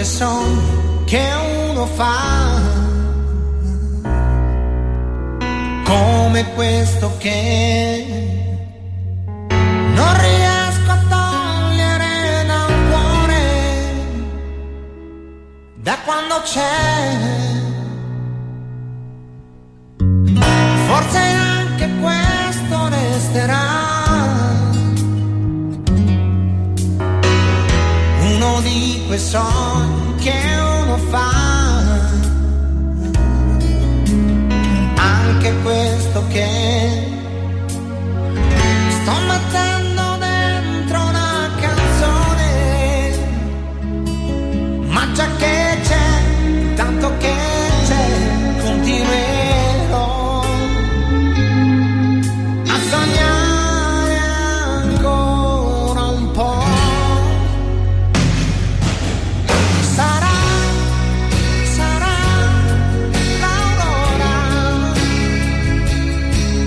quei sogni che uno fa, come questo che non riesco a togliere da un cuore, da quando c'è. Forse anche questo resterà uno di quei sogni che uno fa, anche questo che sto mettendo dentro una canzone, ma già che c'è, tanto che c'è, continuerò a sognare ancora un po'. Sarà l'aurora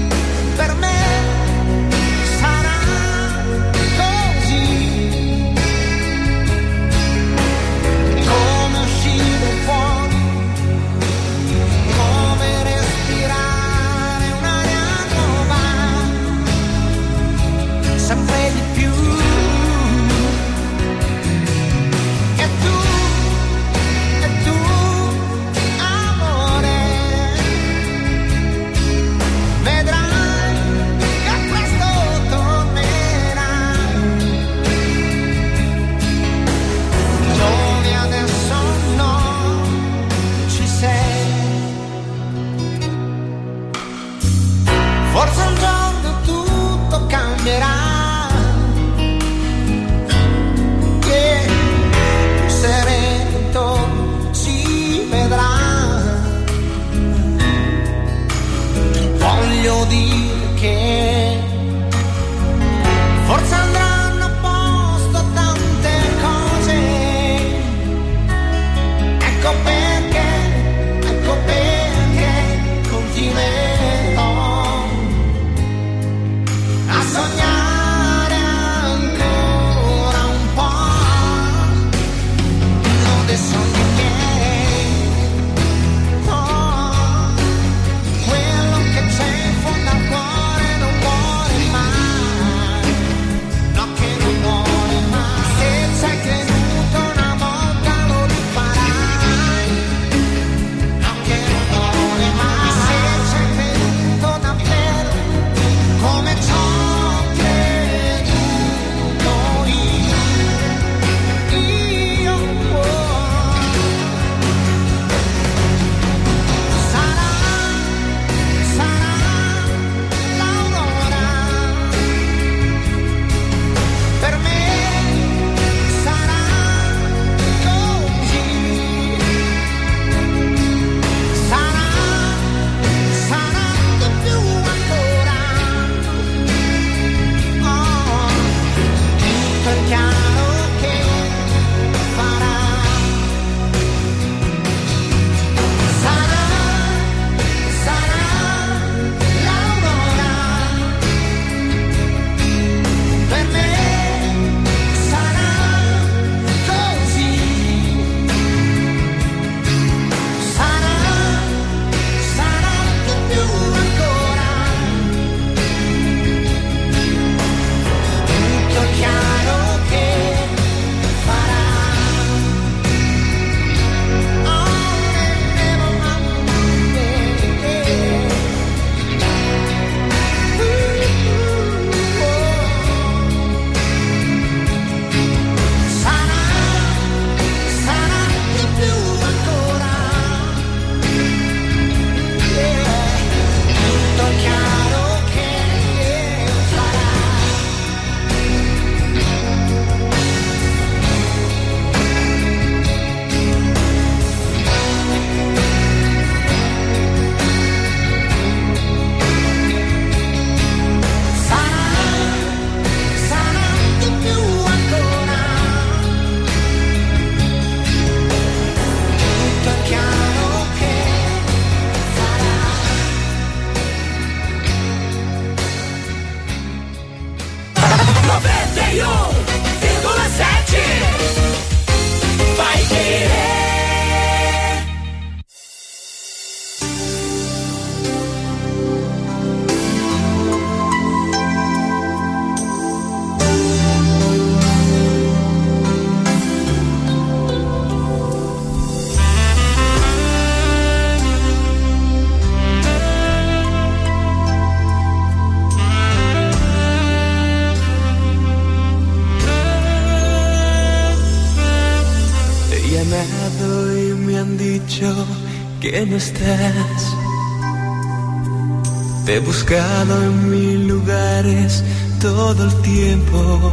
llamado y me han dicho que no estás. Te he buscado en mil lugares todo el tiempo.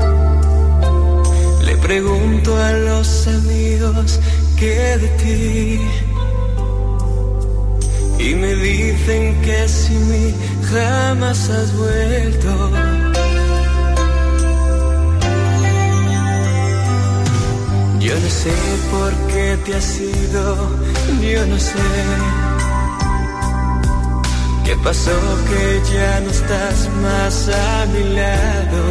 Le pregunto a los amigos qué de ti y me dicen que sin mí jamás has vuelto. Yo no sé por qué te has ido, yo no sé qué pasó que ya no estás más a mi lado.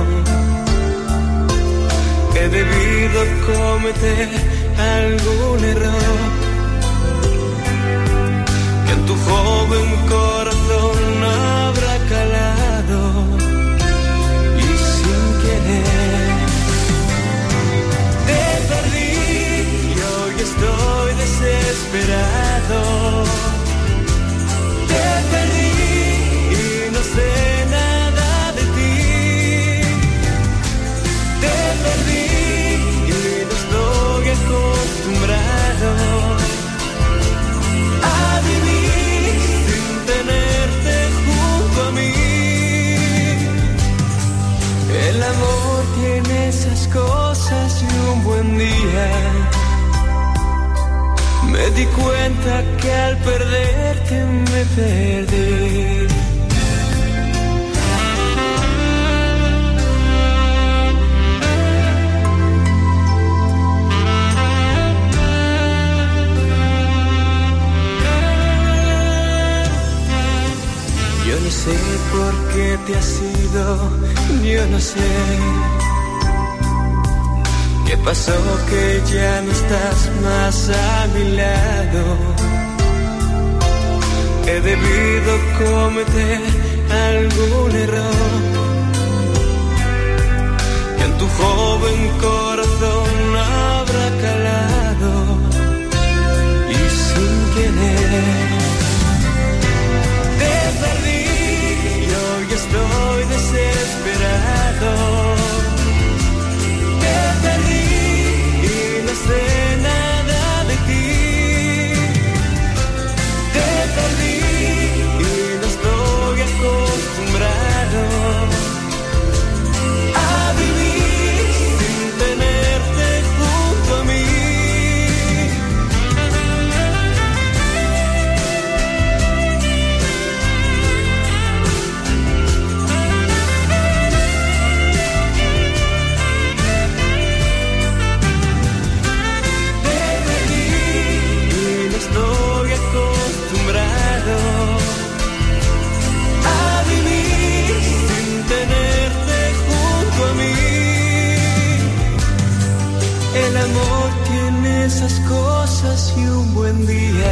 He debido cometer algún error que en tu joven corazón habrá calado y sin querer te perdí y hoy estoy desesperado. Te perdí y no sé nada de ti. Te perdí y no estoy acostumbrado a vivir sin tenerte junto a mí. El amor tiene esas cosas y un buen día me di cuenta que al perderte me perdí. Yo no sé por qué te has ido, yo no sé qué pasó que ya no estás más a mi lado. He debido cometer algún error que en tu joven corazón habrá calado y sin querer te perdí y hoy estoy desesperado. Te perdí y no sé nada de ti. Te perdí y no estoy acostumbrado a vivir sin tenerte junto a mí. El amor tiene esas cosas y un buen día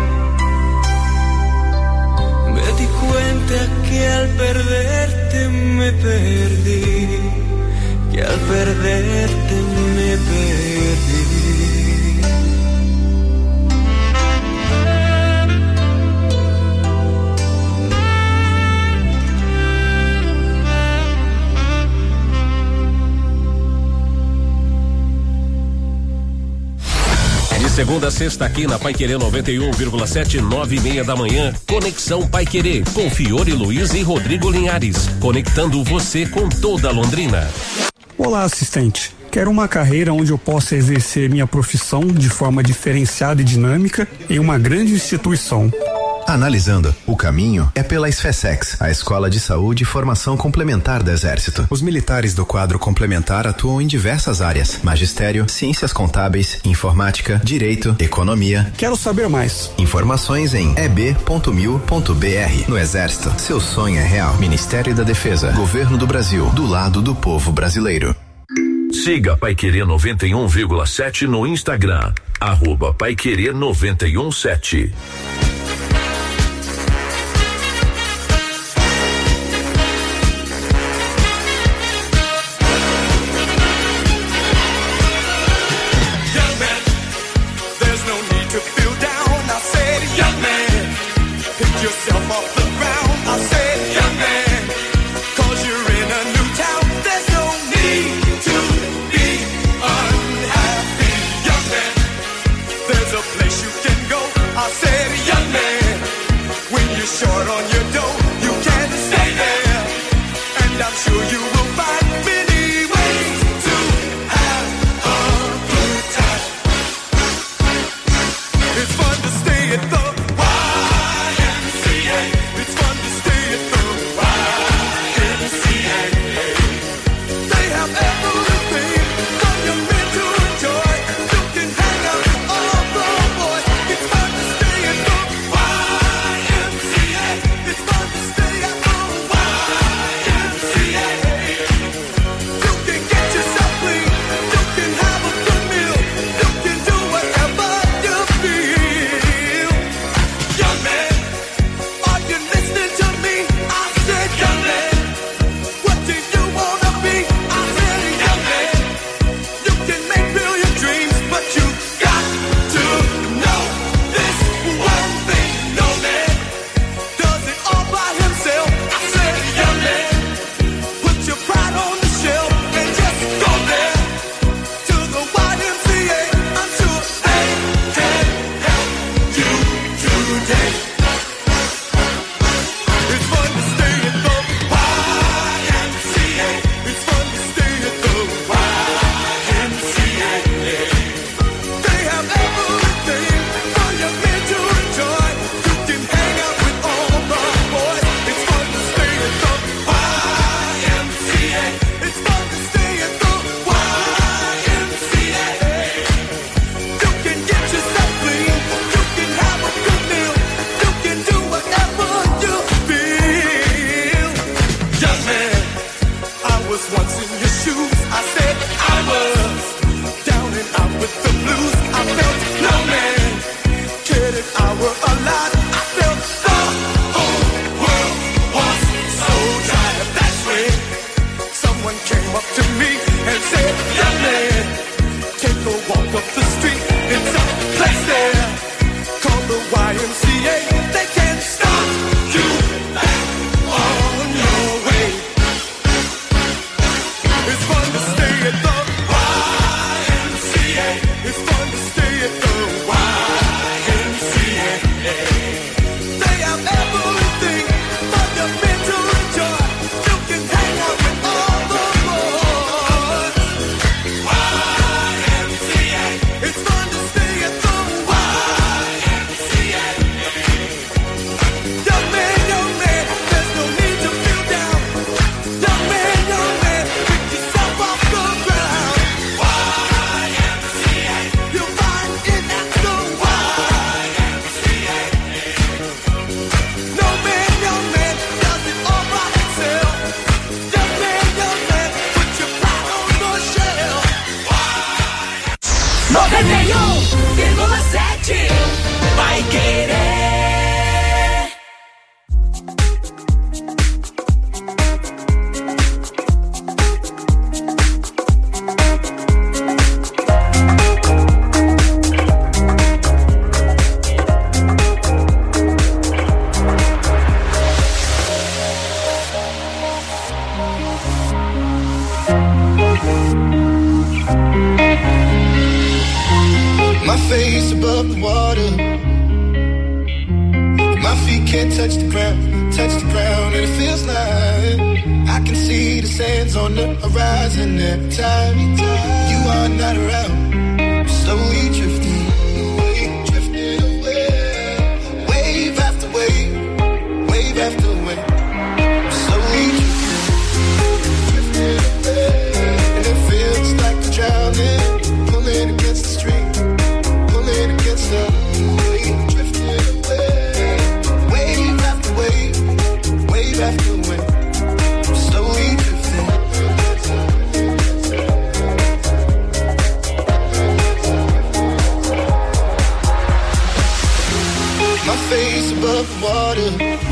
me di cuenta que al perderte me perdí, que al perderte me perdí. Segunda a sexta aqui na Paiquerê 91,7, 9:30 da manhã. Conexão Paiquerê, com Fiore Luiz e Rodrigo Linhares. Conectando você com toda Londrina. Olá, assistente. Quero uma carreira onde eu possa exercer minha profissão de forma diferenciada e dinâmica em uma grande instituição. Analisando, o caminho é pela SFSEX, a Escola de Saúde e Formação Complementar do Exército. Os militares do quadro complementar atuam em diversas áreas: magistério, ciências contábeis, informática, direito, economia. Quero saber mais. Informações em eb.mil.br. No Exército, seu sonho é real. Ministério da Defesa, Governo do Brasil, do lado do povo brasileiro. Siga Paiquerê 91,7 no Instagram, @Paiquerê 91,7. Yourself off the ground, I said, young man, 'cause you're in a new town. There's no need to be unhappy, young man. above the water. My feet can't touch the ground, and it feels like I can see the sands on the horizon every time you are not around. Slowly drifting away, wave after wave, wave after wave. Slowly drifting away, and it feels like I'm drowning, pulling against the stream, pulling against the wave, drifting away, wave after wave, wave after wave. Slowly drifting. My face above the water.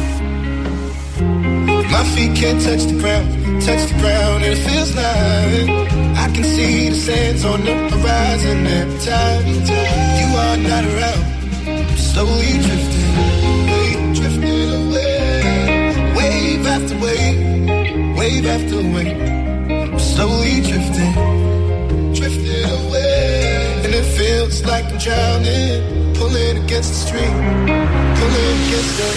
My feet can't touch the ground, and it feels like I can see the sands on the horizon every time you are not around. Slowly drifting away, wave after wave, wave after wave. Slowly drifting away, and it feels like I'm drowning, pulling against the stream, pulling against the.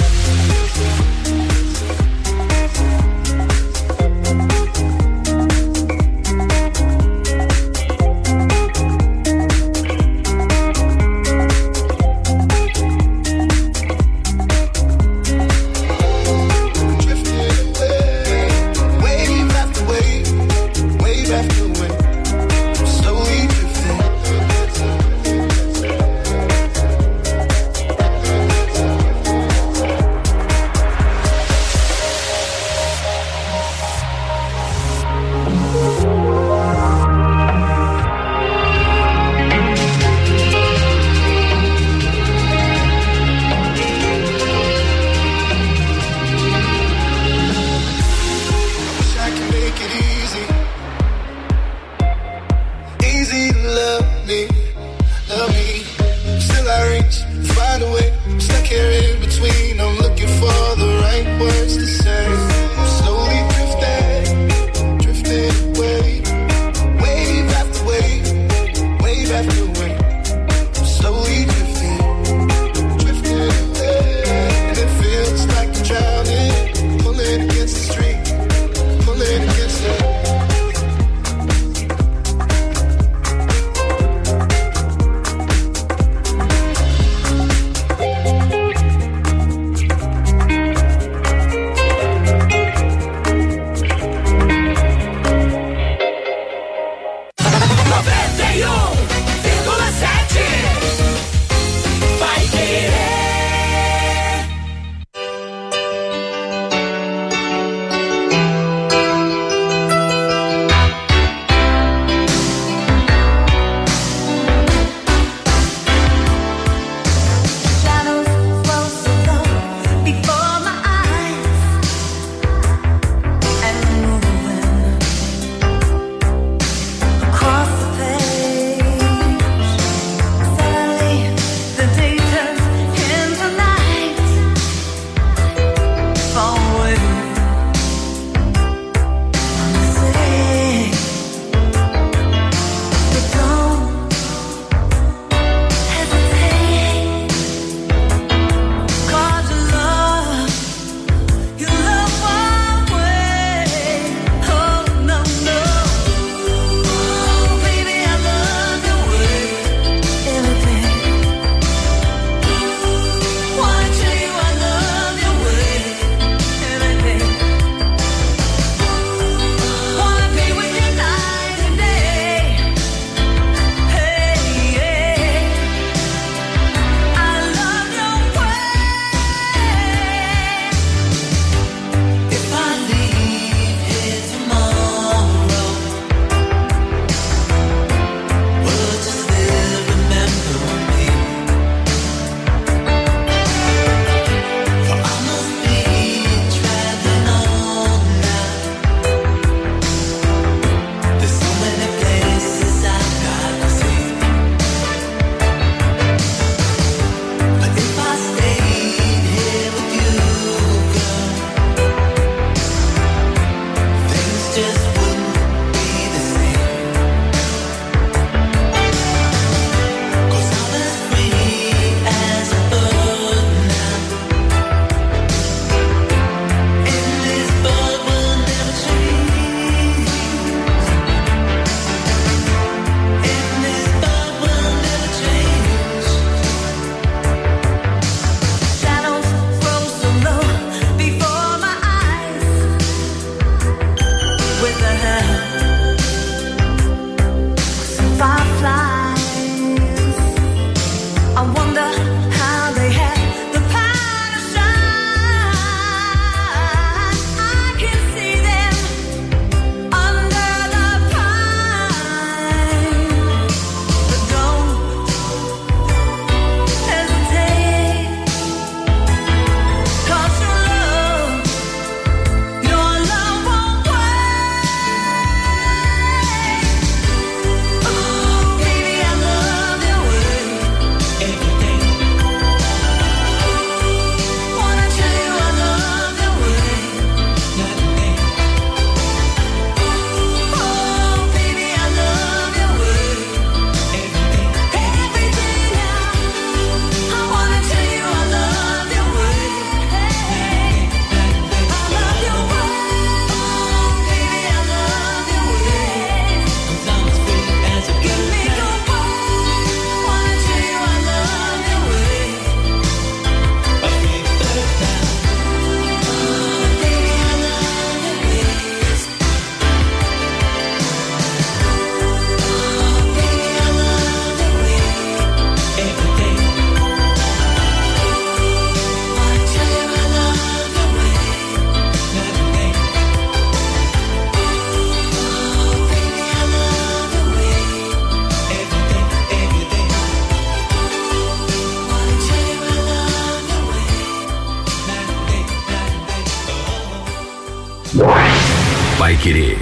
Paiquerê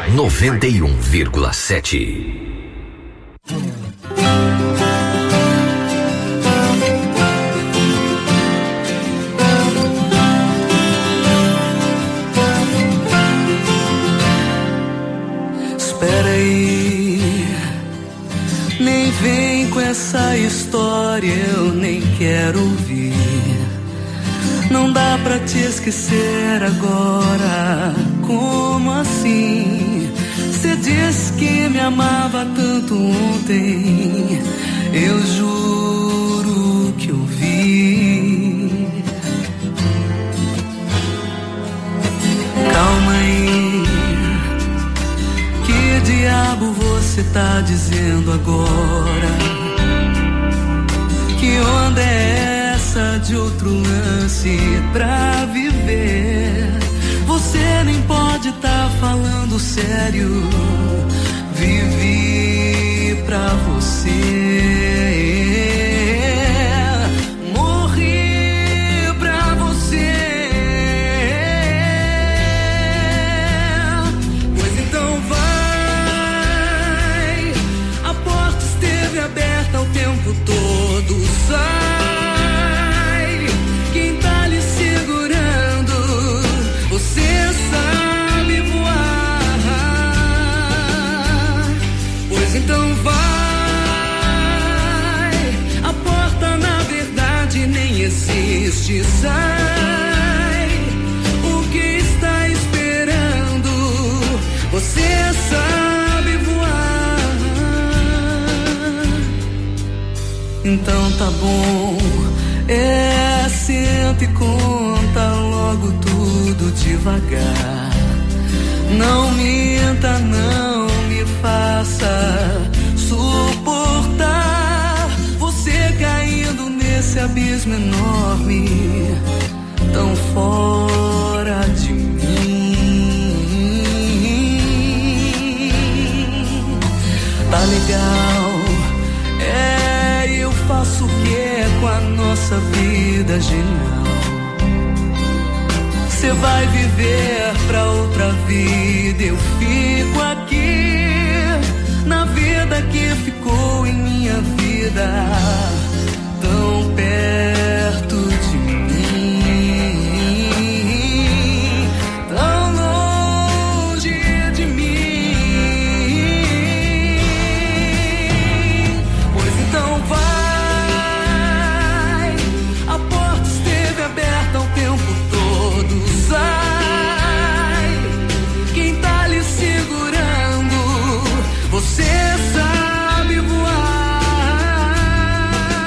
91,7. Espera aí, nem vem com essa história, eu nem quero ouvir. Não dá pra te esquecer agora, como assim? Cê disse que me amava tanto ontem, eu juro que eu vi. Calma aí, que diabo você tá dizendo agora? Que onda é essa de outro lance pra viver? Você nem pode tá falando sério. Vivi pra você, morri pra você. Pois então vai, a porta esteve aberta o tempo todo. Sai, quem tá lhe segurando, você sabe voar. Pois então vai, a porta na verdade nem existe. Sai, o que está esperando, você sabe voar. Então tá bom, senta e conta logo tudo devagar. Não minta, não me faça suportar você caindo nesse abismo enorme, tão fora de mim. Tá legal, eu faço o que com a nossa vida genial? Você vai viver pra outra vida, eu fico aqui na vida que ficou em minha vida, tão perto de mim, tão longe de mim. Pois então vai, a porta esteve aberta o tempo todo. Sai, quem tá lhe segurando, você sabe voar.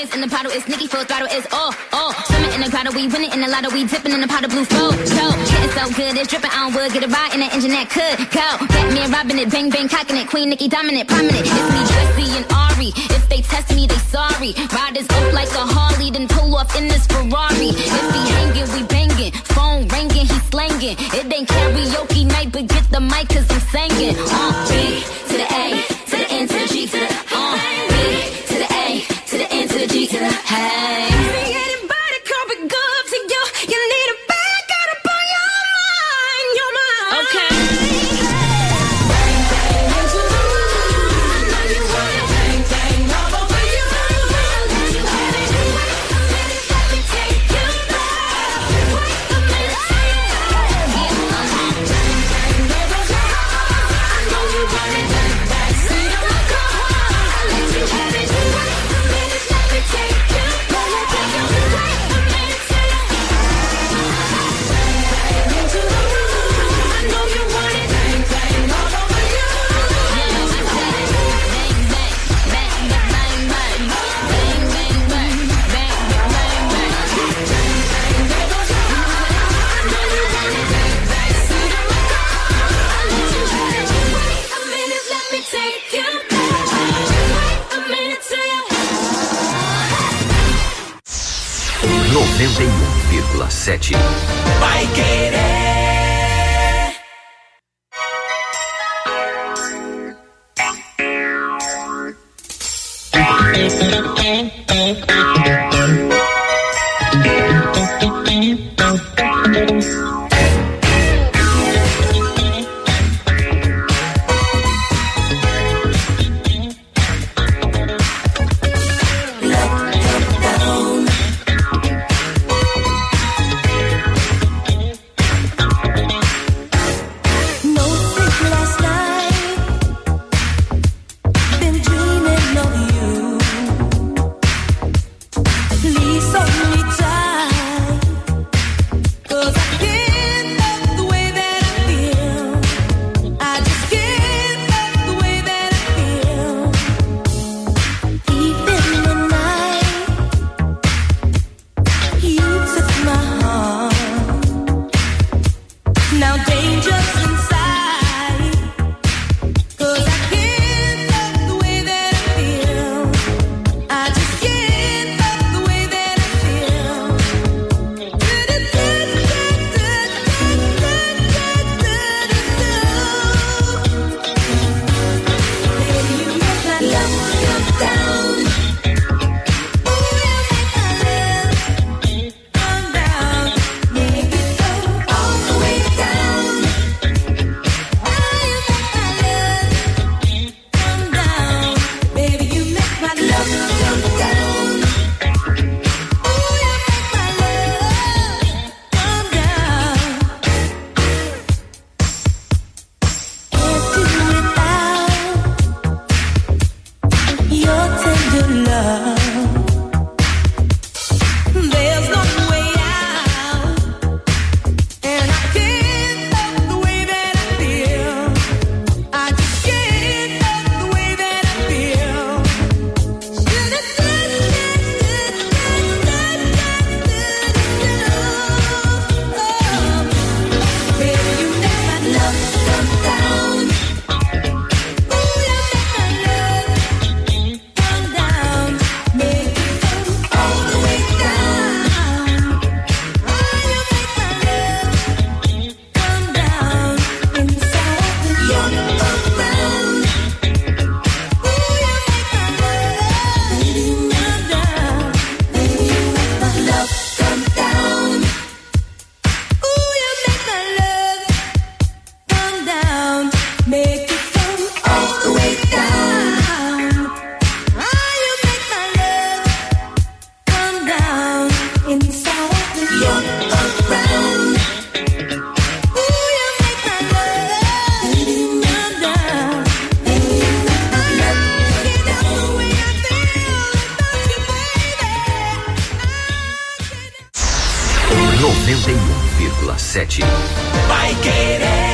Bands in the bottle, it's Nicki full throttle, it's all. Swimming in the grotto, we winning in the lotto, we dipping in the pot of blue flow. Getting so good, it's dripping on wood, get a ride in the engine that could go. Batman robbing it, bang bang cocking it, Queen Nicki dominant, prominent. It's me, Jesse and Ari. If they test me, they sorry. Riders up like a Harley, then pull off in this Ferrari. If he hanging, we banging. Phone ringing, he slanging. It ain't karaoke night, but get the mic 'cause I'm singing. B to the A, to the N to the G to the B to the A, to the N to the G to the hey. See anybody coming good to you? You need a bag, gotta put your mind. Okay. Vai Querer. Vai Querer.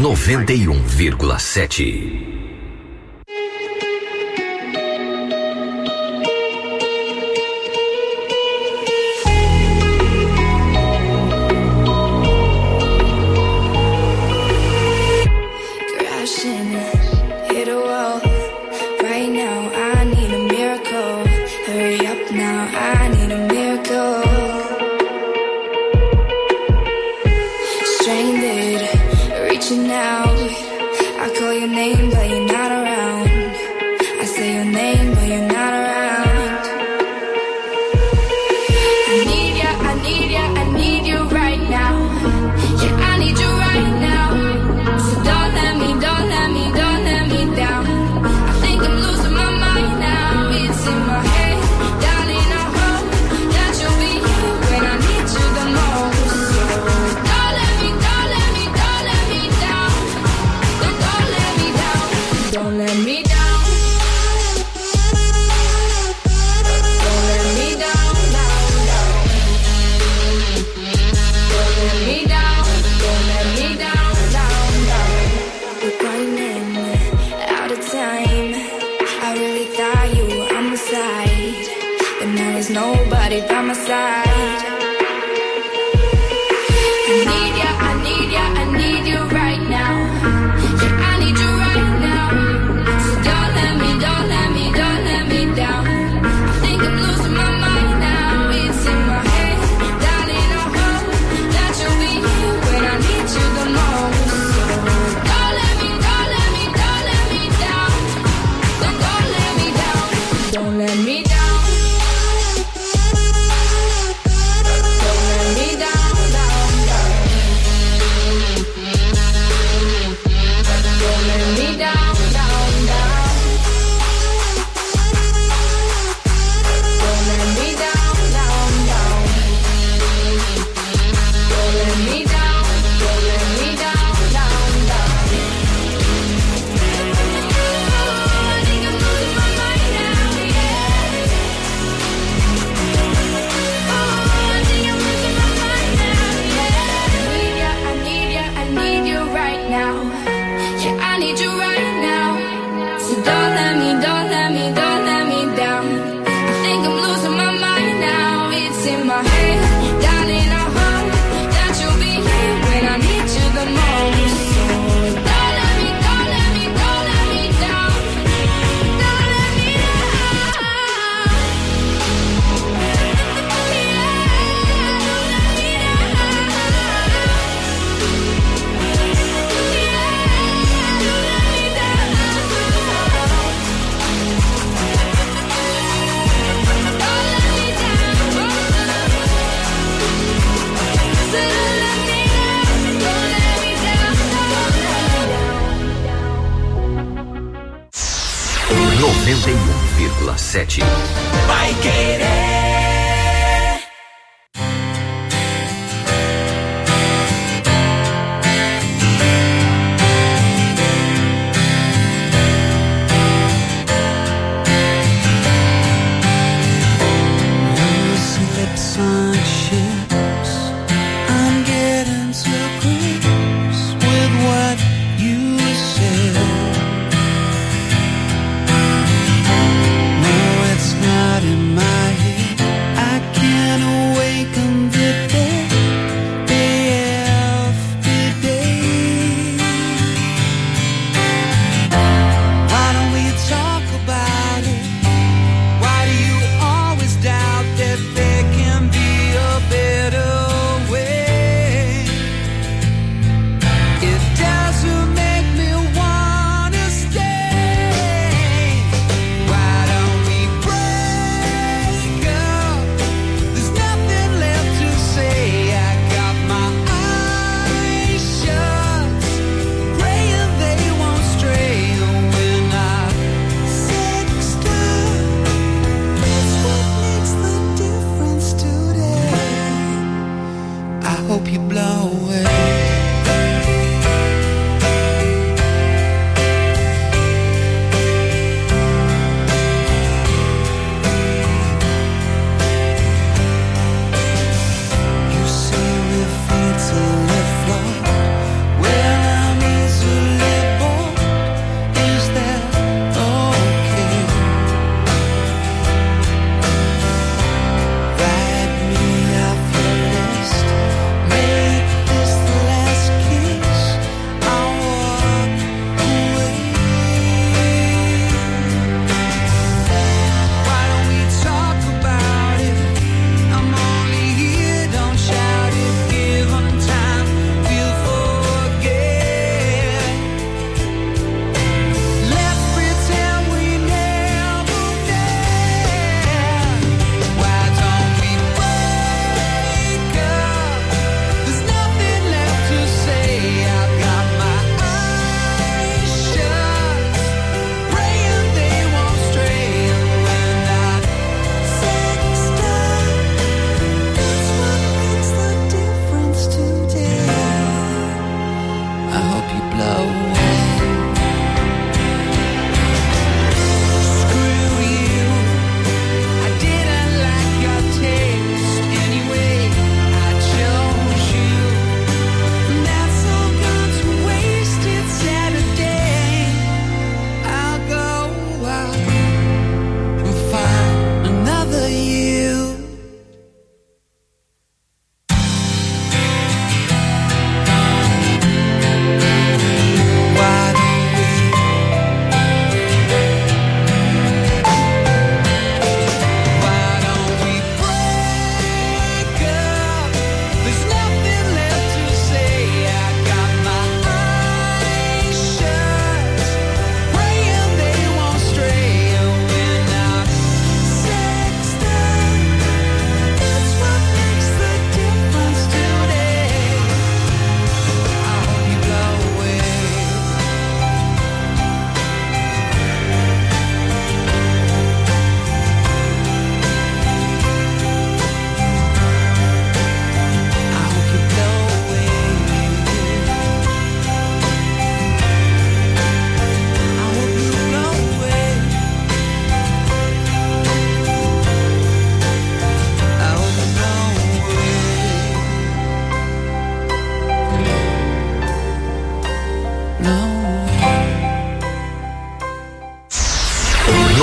91,7. Vai Querer. No, it's not in my head.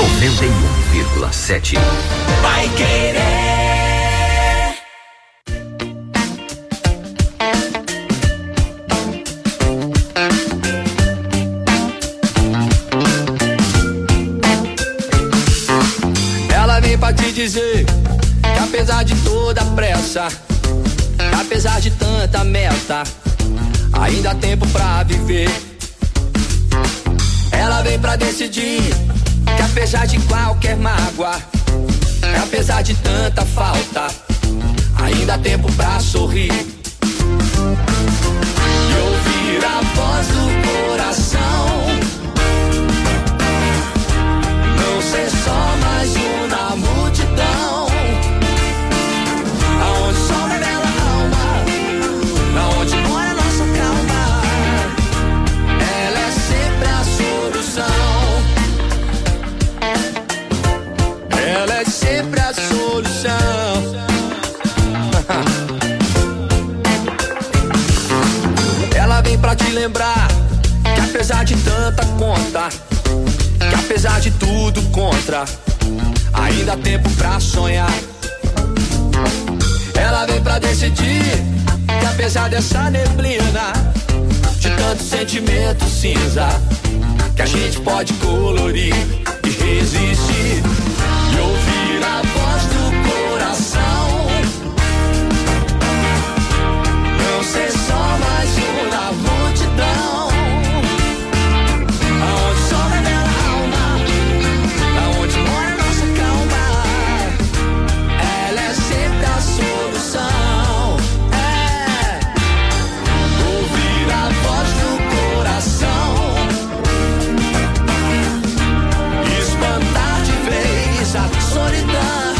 91,7. Paiquerê. Ela vem pra te dizer que apesar de toda a pressa, apesar de tanta meta, ainda há tempo pra viver. Ela vem pra decidir que apesar de qualquer mágoa, apesar de tanta falta, ainda há tempo pra sorrir e ouvir a voz do coração. Não ser só mais um na multidão, aonde só revela a alma, na onde mora nossa calma. Ela é sempre a solução. Ela é sempre a solução. Ela vem pra te lembrar que apesar de tanta conta, que apesar de tudo contra, ainda há tempo pra sonhar. Ela vem pra decidir que apesar dessa neblina, de tanto sentimento cinza, que a gente pode colorir e resistir e ouvir a voz do coração. Não ser só mais um na multidão, aonde só revela a alma, aonde mora nossa calma. Ela é sempre a solução. É ouvir a voz do coração, espantar de vez a solidão,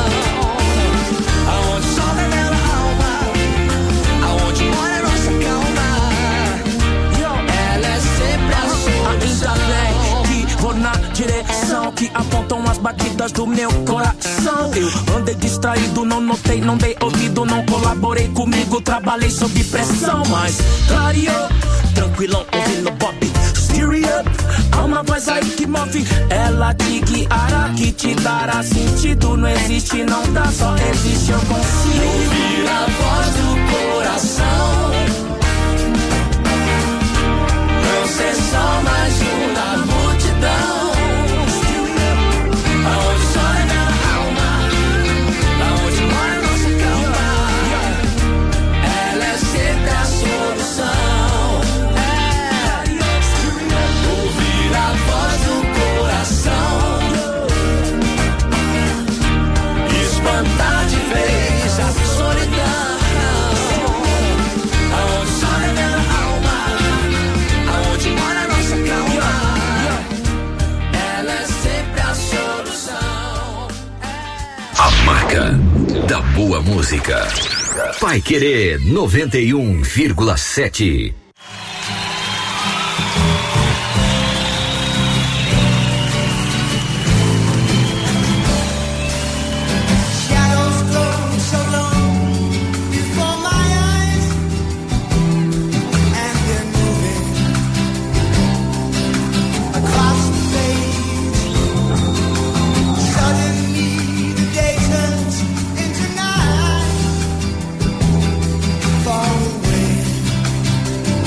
aonde só revela a alma, aonde mora nossa calma. Ela é sempre a solução. Ainda bem que vou na direção que apontam as batidas do meu coração. Eu andei distraído, não notei, não dei ouvido, não colaborei comigo, trabalhei sob pressão, mas clareou, tranquilão, ouvindo Bob Stereo. Há uma voz aí que move, ela te guiará, que te dará sentido. Não existe, não dá, só existe, eu consigo ouvir a voz do coração. Não ser só mais um na multidão, aonde só revela a alma, aonde mora nossa calma. Ela é sempre a solução. É ouvir a voz do coração, espantar de vez a solidão, aonde só revela a alma, aonde mora nossa calma. Ela é sempre a solução. A marca da boa música. Paiquerê 91,7. Shadows grow so long before my eyes, and they're moving across the page. Suddenly the day turns into night, far away.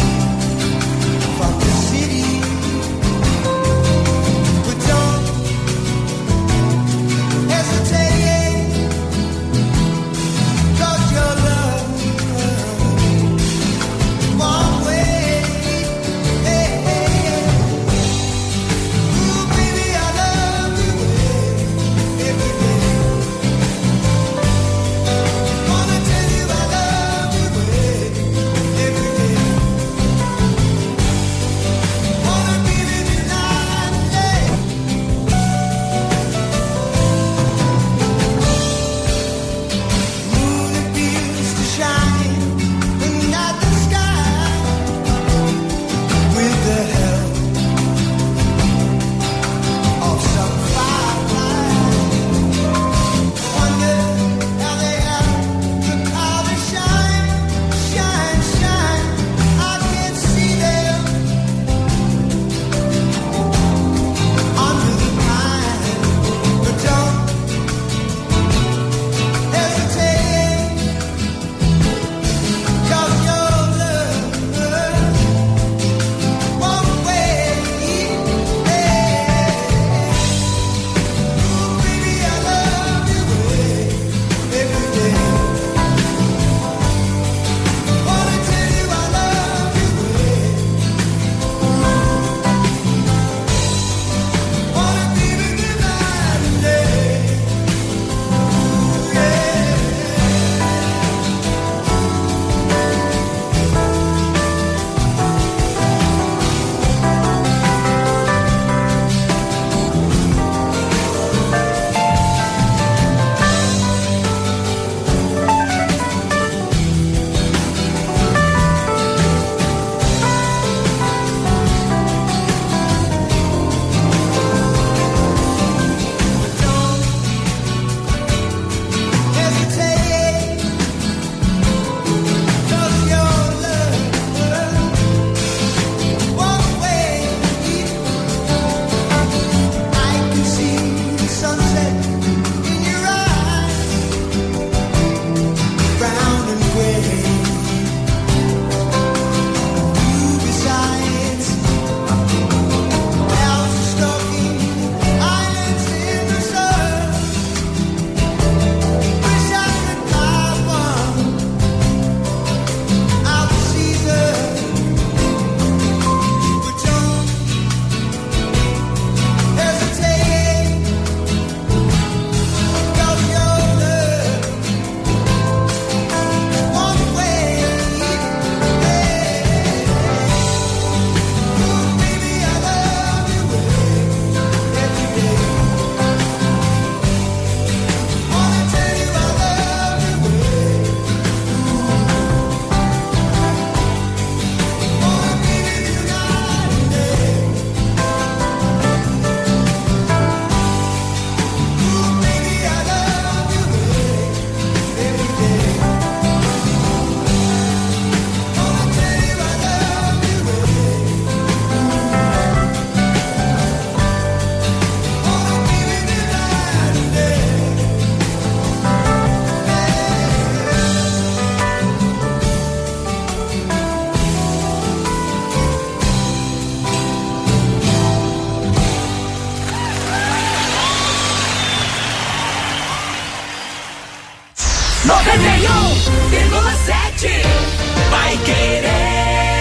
91,7 Vai Querer.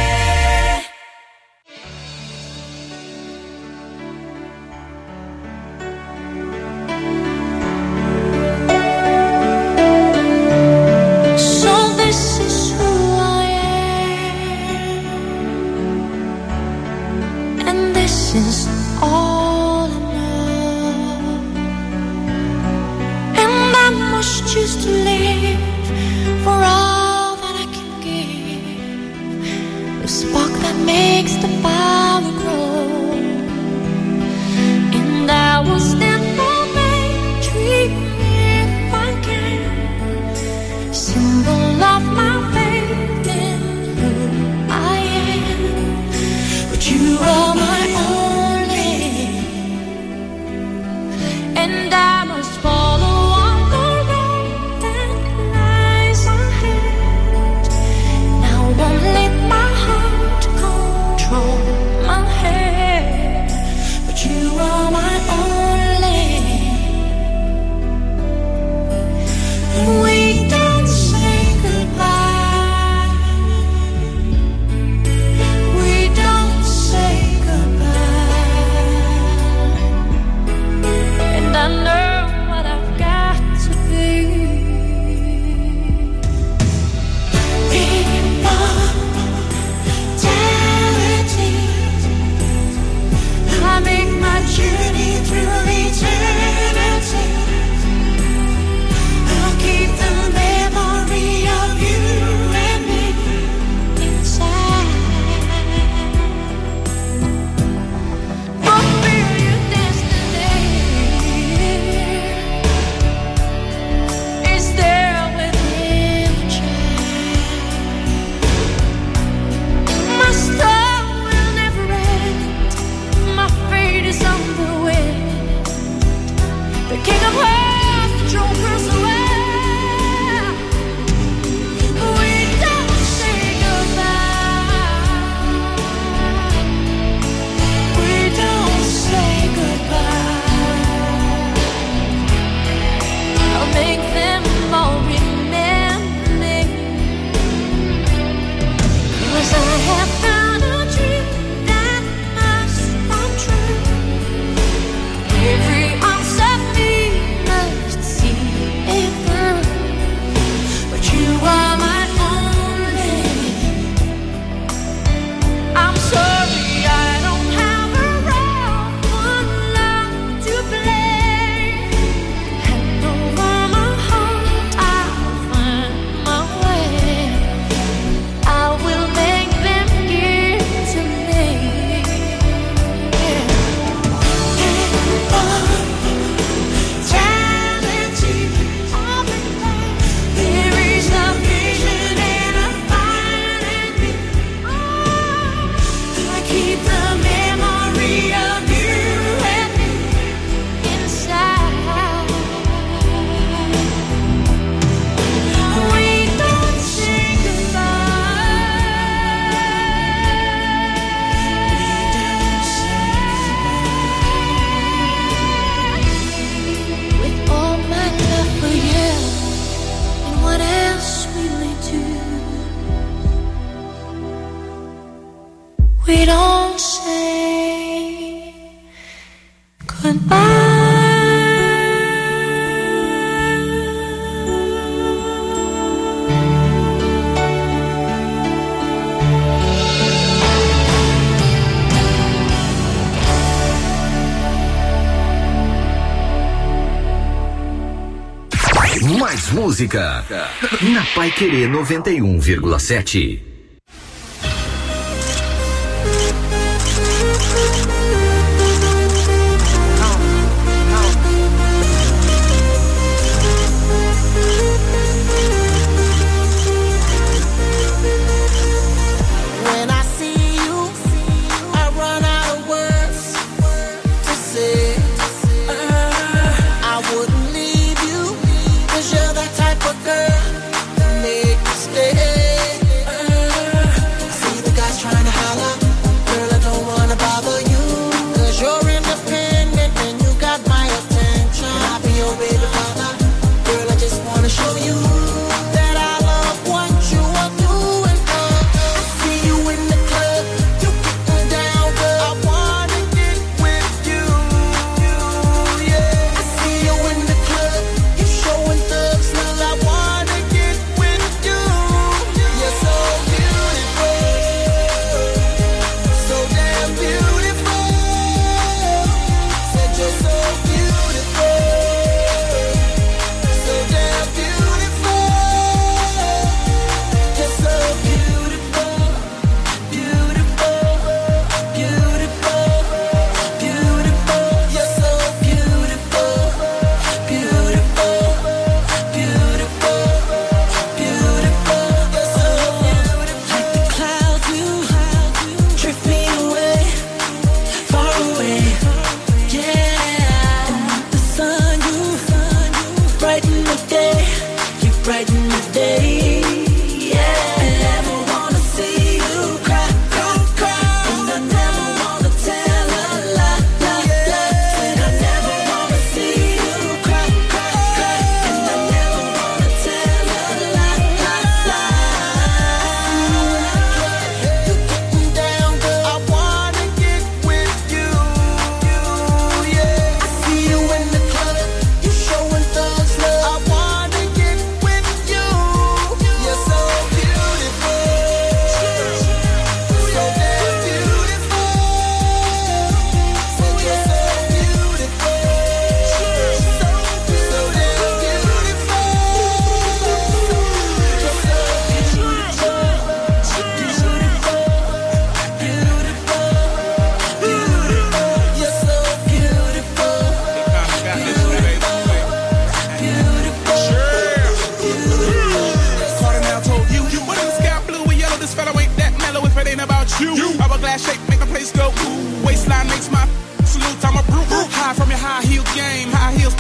So this is who I am, and this is all I know, and I must choose to live for all that I can give, the spark that makes the fire grow, and I will stand for victory if I can, symbol of my faith in who I am, but you are my only, and I must follow on the road that lies ahead. Now I won't let my heart control my head, but you are my only. We don't say goodbye. We don't say goodbye. And I know what I've got to be. Immortality. I make my journey through eternity. I'll keep the memory of you and me inside. Fulfill your destiny. Is there within a child? My star will never end. My fate is on the wind. The King of Hearts, the Joker's away. We don't say goodbye. We don't say goodbye. I'll make them all remember. 'Cause I have found a dream that must come true. Every ounce of me must see it through. But you are my only. I'm sorry I don't have a role for love to play. Hand over my heart, I'll find my way. I will make them give to me. Immortality, there is a vision and a fire in me. I keep the memory of you and me inside. We don't say goodbye. With all my love for you and what else we may do, we don't say goodbye. Mais música na Pai Querer 91,7. When I see you, I run out of words to say. I wouldn't leave you, 'cause you're that type of girl to make me stay.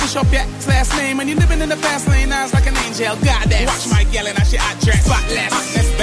mash up your last name and you living in the fast lane. Now it's like an angel. Got that. Watch my gal and I she hot dress. Spotless.